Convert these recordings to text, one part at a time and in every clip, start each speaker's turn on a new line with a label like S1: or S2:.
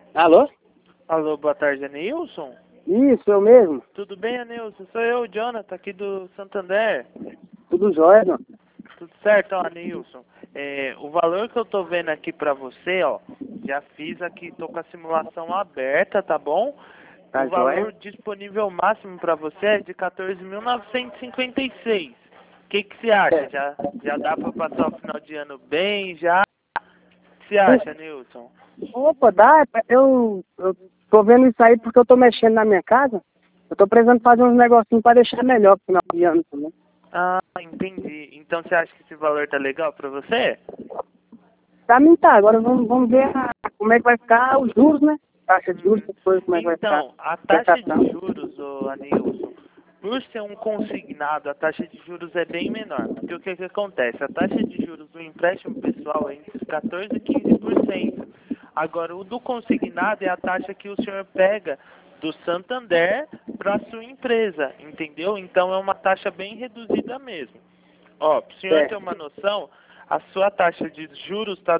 S1: Alô?
S2: Alô, boa tarde, Anilson?
S1: Isso, eu mesmo.
S2: Tudo bem, Anilson? Sou eu, Jonathan, aqui do Santander.
S1: Tudo jóia, não?
S2: Tudo certo, ó, Anilson? O valor que eu tô vendo aqui pra você, ó, já fiz aqui, tô com a simulação aberta, tá bom?
S1: Tá
S2: O
S1: jóia?
S2: valor disponível máximo pra você é de 14.956. O que você acha?
S1: É.
S2: Já dá pra passar o final de ano bem, já? O que você acha, Nilson?
S1: Opa, dá. Eu tô vendo isso aí porque eu tô mexendo na minha casa. Eu tô precisando fazer uns negocinhos pra deixar melhor pro final de ano também.
S2: Ah, entendi. Então você acha que esse valor tá legal pra você?
S1: Pra mim tá, agora vamos ver como é que vai ficar os juros, né? Taxa de juros, essas coisas, como é que vai ficar.
S2: Então, a taxa
S1: Prestação.
S2: de juros, ô Anilson, por ser um consignado, a taxa de juros é bem menor. Porque o que, que acontece? A taxa de juros do empréstimo pessoal é entre 14% e 15%. Agora, o do consignado é a taxa que o senhor pega do Santander para a sua empresa, entendeu? Então, é uma taxa bem reduzida mesmo. Ó, para o senhor ter uma
S1: Certo,
S2: noção, a sua taxa de juros está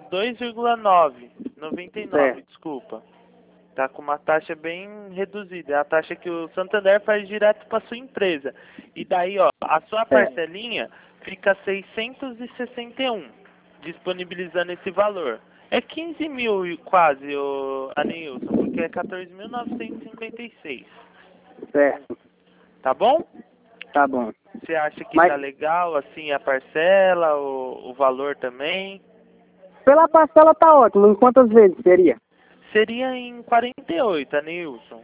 S2: 2,99,
S1: certo.
S2: desculpa. Tá com uma taxa bem reduzida. É a taxa que o Santander faz direto para sua empresa. E daí, ó, a sua
S1: Certo.
S2: parcelinha fica 661, disponibilizando esse valor. É 15 mil quase, ô Anilson, porque é 14.956.
S1: Certo.
S2: Tá bom?
S1: Tá bom.
S2: Você acha que
S1: Mas
S2: tá legal, assim, a parcela, o valor também?
S1: pela parcela tá ótimo. Em quantas vezes seria?
S2: Seria em 48, Anilson.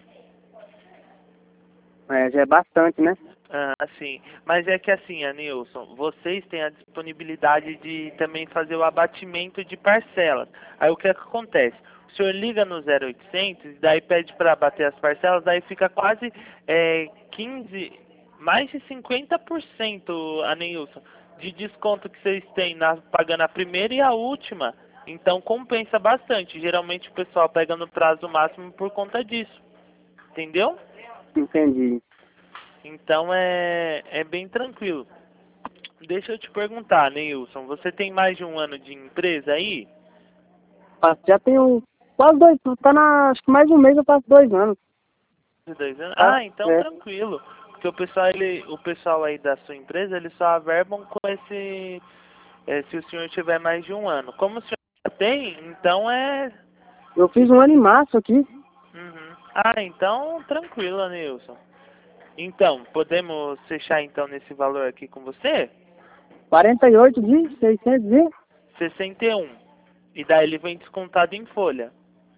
S1: É, já é bastante, né?
S2: Ah, sim. Mas é que assim, Anilson, vocês têm a disponibilidade de também fazer o abatimento de parcelas. Aí o que acontece? O senhor liga no 0800 e daí pede para abater as parcelas, daí fica quase 15, mais de 50%, Anilson, de desconto que vocês têm pagando a primeira e a última. Então compensa bastante. Geralmente o pessoal pega no prazo máximo por conta disso. Entendeu?
S1: Entendi.
S2: Então é bem tranquilo. Deixa eu te perguntar, Neilson, você tem mais de um ano de empresa aí?
S1: Já tenho quase 2, tá na, acho que mais de um mês eu faço 2 anos.
S2: De 2 anos?
S1: Tá?
S2: Ah, então
S1: É.
S2: tranquilo. Porque o pessoal aí da sua empresa, eles só averbam com se o senhor tiver mais de um ano. Como o senhor já tem, então
S1: Eu fiz um ano em março aqui.
S2: Uhum. Ah, então tranquilo, Nilson. Então, podemos fechar então nesse valor aqui com você?
S1: 48 de 600 e...
S2: 61. E daí ele vem descontado em folha.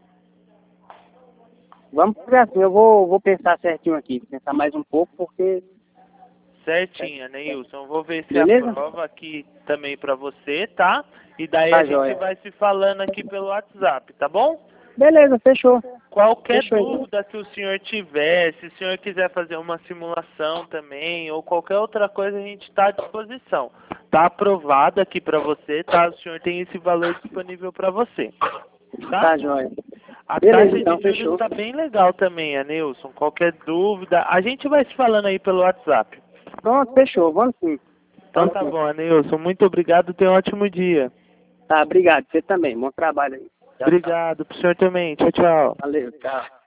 S1: Vamos fazer assim, eu vou pensar certinho aqui. Pensar mais um pouco, porque...
S2: Certinho, Neilson. Vou ver se
S1: Beleza?
S2: aprova aqui também pra você, tá? E daí a
S1: Tá
S2: gente
S1: jóia.
S2: vai se falando aqui pelo WhatsApp, tá bom?
S1: Beleza, fechou.
S2: Qualquer
S1: Fechou então.
S2: dúvida que o senhor tiver, se o senhor quiser fazer uma simulação também, ou qualquer outra coisa, a gente está à disposição. Tá aprovado aqui pra você, tá? O senhor tem esse valor disponível pra você, tá?
S1: Tá jóia.
S2: A
S1: Beleza,
S2: taxa
S1: então,
S2: de juros
S1: fechou.
S2: está bem legal também, Nilson. Qualquer dúvida, a gente vai se falando aí pelo WhatsApp.
S1: Pronto, fechou. Vamos sim.
S2: Então
S1: Vamos
S2: tá
S1: sim.
S2: bom, Nilson. Muito obrigado. Tenha um ótimo dia.
S1: Tá, obrigado. Você também. Bom trabalho aí. Tchau, tchau.
S2: Obrigado. Pro senhor também. Tchau, tchau.
S1: Valeu, tchau.